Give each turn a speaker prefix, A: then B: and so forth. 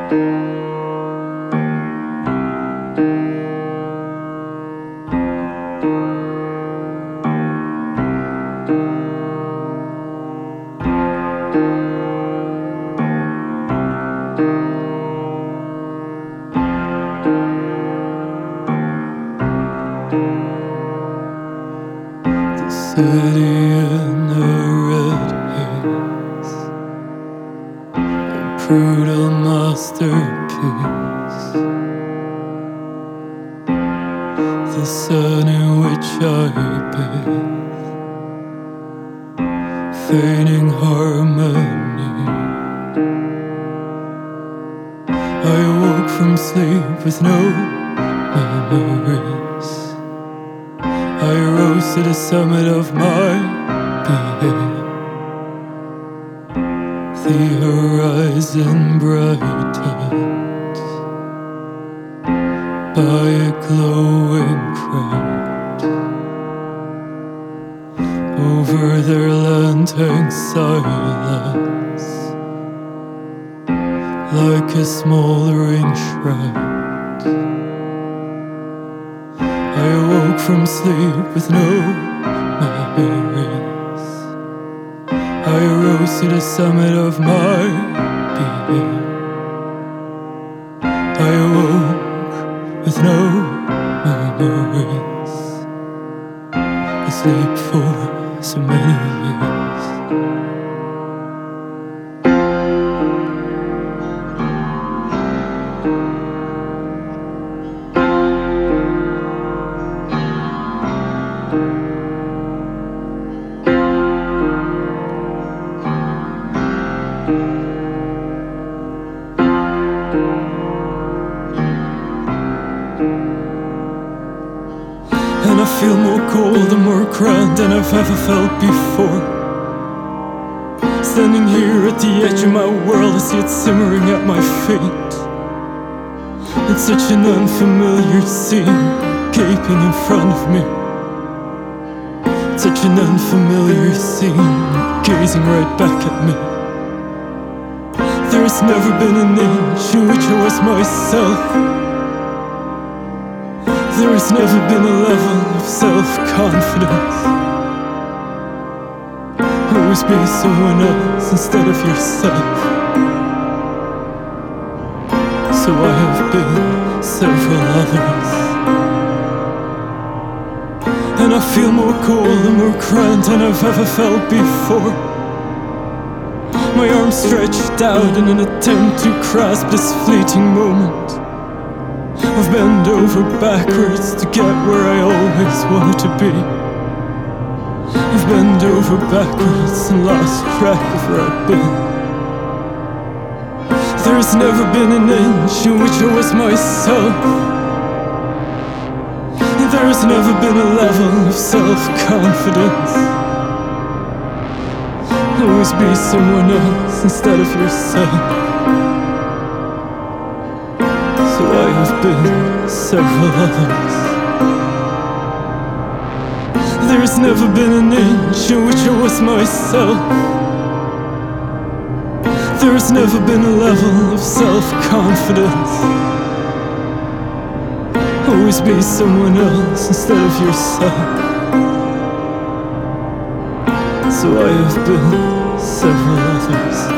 A: The city in a red haze, a brutal masterpiece. The sun in which I bathe, feigning harmony. I woke from sleep with no memories. I rose to the summit of my being. The horizon brightened by a glowing crowd. Over their land hangs silence, like a smoldering shroud. I awoke from sleep with no memories. I rose to the summit of my being. I awoke with no memories. I sleep for so many years. And I feel more cold and more grand than I've ever felt before. Standing here at the edge of my world, I see it simmering at my feet. It's such an unfamiliar scene, gaping in front of me. Such an unfamiliar scene, gazing right back at me. There's never been an inch in which I was myself. There has never been a level of self-confidence. Always be someone else instead of yourself. So I have been several others, and I feel more cold and more grand than I've ever felt before. My arms stretched out in an attempt to grasp this fleeting moment. I've bent over backwards to get where I always wanted to be. I've bent over backwards and lost track of where I've been. There's never been an inch in which I was myself. There's never been a level of self-confidence. Always be someone else instead of yourself. So I have been several others. There's never been an inch in which I was myself. There's never been a level of self-confidence. Always be someone else instead of yourself. So I have been several others.